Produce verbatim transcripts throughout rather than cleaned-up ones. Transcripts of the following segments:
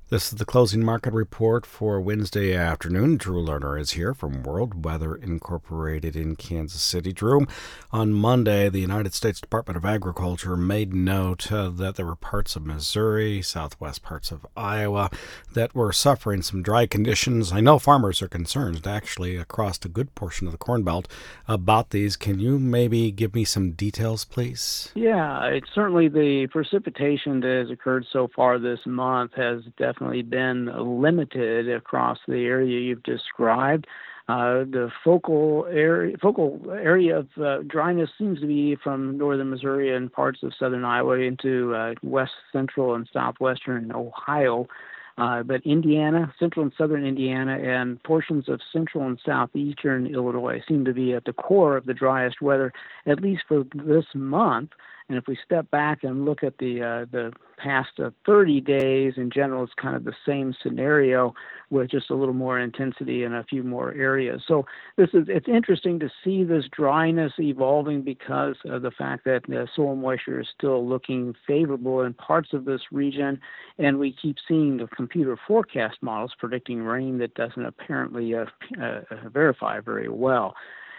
This is the closing market report for Wednesday afternoon. Drew Lerner is here from World Weather Incorporated in Kansas City. Drew, on Monday, the United States Department of Agriculture made note uh, that there were parts of Missouri, southwest parts of Iowa, that were suffering some dry conditions. I know farmers are concerned, actually, across a good portion of the Corn Belt about these. Can you maybe give me some details, please? Yeah, it's certainly the precipitation that has occurred so far this month has definitely been limited across the area you've described. Uh, the focal area, focal area of uh, dryness seems to be from northern Missouri and parts of southern Iowa into uh, west central and southwestern Ohio. Uh, but Indiana, central and southern Indiana, and portions of central and southeastern Illinois seem to be at the core of the driest weather, at least for this month. And if we step back and look at the uh, the past uh, thirty days, in general, it's kind of the same scenario with just a little more intensity in a few more areas. So this is it's interesting to see this dryness evolving because of the fact that the soil moisture is still looking favorable in parts of this region, and we keep seeing the computer forecast models predicting rain that doesn't apparently uh, uh, verify very well.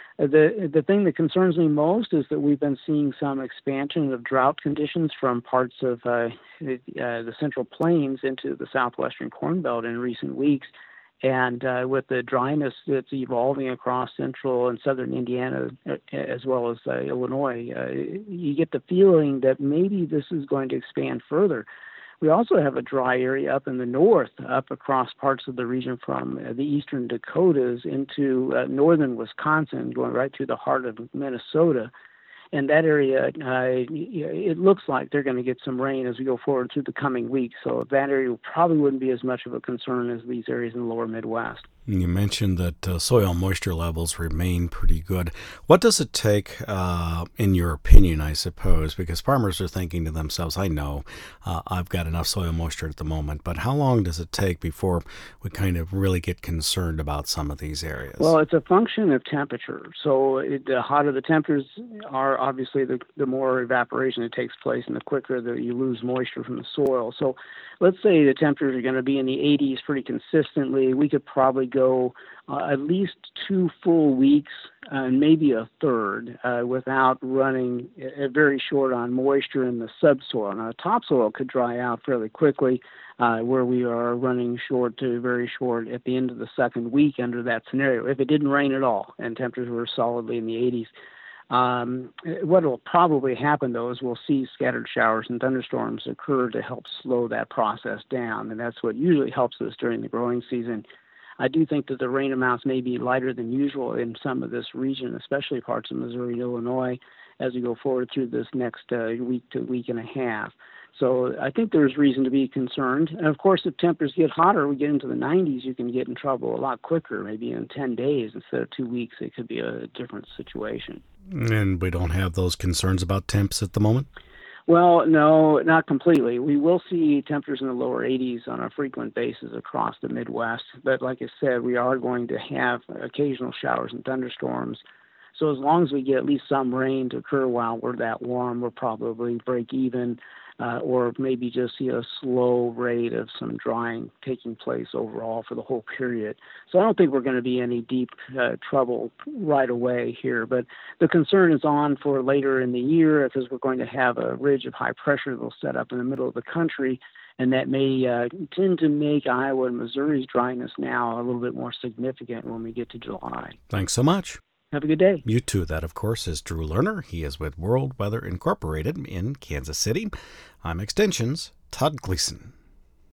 The the thing that concerns me most is that we've been seeing some expansion of drought conditions from parts of uh, the, uh, the Central Plains into the southwestern Corn Belt in recent weeks. And uh, with the dryness that's evolving across central and southern Indiana, uh, as well as uh, Illinois, uh, you get the feeling that maybe this is going to expand further. We also have a dry area up in the north, up across parts of the region from uh, the eastern Dakotas into uh, northern Wisconsin, going right through the heart of Minnesota. And that area, uh, it looks like they're going to get some rain as we go forward through the coming weeks. So that area probably wouldn't be as much of a concern as these areas in the lower Midwest. You mentioned that uh, soil moisture levels remain pretty good. What does it take, uh, in your opinion, I suppose, because farmers are thinking to themselves, I know uh, I've got enough soil moisture at the moment, but how long does it take before we kind of really get concerned about some of these areas? Well, it's a function of temperature. So it, the hotter the temperatures are, obviously, the, the more evaporation that takes place and the quicker that you lose moisture from the soil. So let's say the temperatures are going to be in the eighties pretty consistently. We could probably go uh, at least two full weeks and uh, maybe a third uh, without running uh, very short on moisture in the subsoil. Now, the topsoil could dry out fairly quickly, uh, where we are running short to very short at the end of the second week under that scenario, if it didn't rain at all and temperatures were solidly in the eighties. Um, what will probably happen, though, is we'll see scattered showers and thunderstorms occur to help slow that process down, and that's what usually helps us during the growing season. I do think that the rain amounts may be lighter than usual in some of this region, especially parts of Missouri and Illinois, as we go forward through this next uh, week to week and a half. So I think there's reason to be concerned. And, of course, if temperatures get hotter, we get into the nineties, you can get in trouble a lot quicker, maybe in ten days instead of two weeks. It could be a different situation. And we don't have those concerns about temps at the moment? Well, no, not completely. We will see temperatures in the lower eighties on a frequent basis across the Midwest. But like I said, we are going to have occasional showers and thunderstorms. So as long as we get at least some rain to occur while we're that warm, we'll probably break even uh, or maybe just see a slow rate of some drying taking place overall for the whole period. So I don't think we're going to be any deep uh, trouble right away here. But the concern is on for later in the year because we're going to have a ridge of high pressure that will set up in the middle of the country. And that may uh, tend to make Iowa and Missouri's dryness now a little bit more significant when we get to July. Thanks so much. Have a good day. You too. That, of course, is Drew Lerner. He is with World Weather Incorporated in Kansas City. I'm Extension's Todd Gleason.